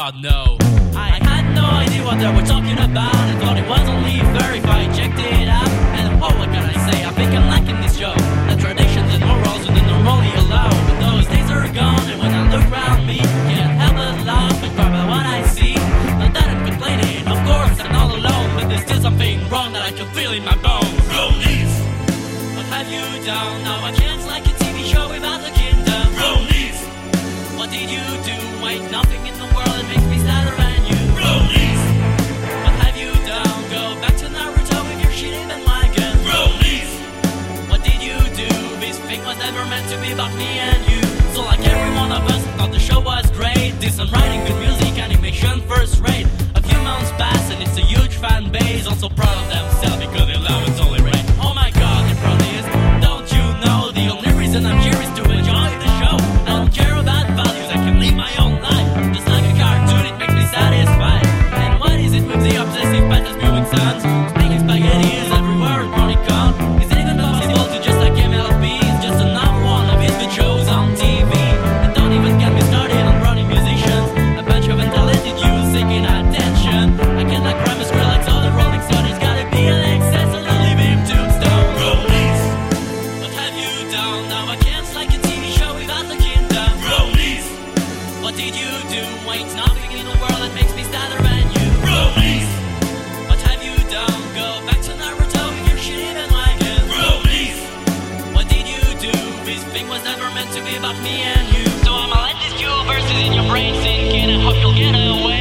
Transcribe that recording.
God, no. I had no idea what they were talking about. I thought it was only verified, checked it out. And oh, what can I say? I think I'm liking this show. The traditions and morals wouldn't normally allow. But those days are gone, and when I look around me, can't help but laugh and cry about what I see. Not that I'm complaining, of course I'm not alone, but there's still something wrong that I can feel in my bones. Rollies, What have you done? Now I can't like a TV show without a kingdom. rollies, What did you do? Ain't nothing in the world that makes me sadder than you. rollies, What have you done? Go back to Naruto with your shitty bandwagon. rollies, What did you do? This thing was never meant to be about me and you. So like every one of us thought the show was great. Decent writing, good music, animation first rate. A few months pass and it's a huge fan base. Also proud of themselves because their love is only right. Oh my god, it probably is. Don't you know the only reason I'm here is to enjoy the show. I don't care about values, I can live my own life. Just like a cartoon, it makes me satisfied. And what is it with the obsessive pattern viewing sounds? Speaking spaghetti is everywhere in Monicon. Is it even possible to just like MLB? It's just another one of his good shows on TV. And don't even get me started on running musicians. A bunch of untalented youths seeking attention. I can't like rhyme as well like all the Rolling Stones. It's gotta be an excess of the living tombstone. rollies, What have you done? Now I can't like a TV show without the kingdom. rollies, What did you do? Ain't nothing in the world that makes me sadder than you. rollies, What have you done? Go back to Naruto with your shitty bandwagon. rollies. What did you do? This thing was never meant to be about me and you. So I'ma let this dual verses in your brain sink in and hope you'll get away.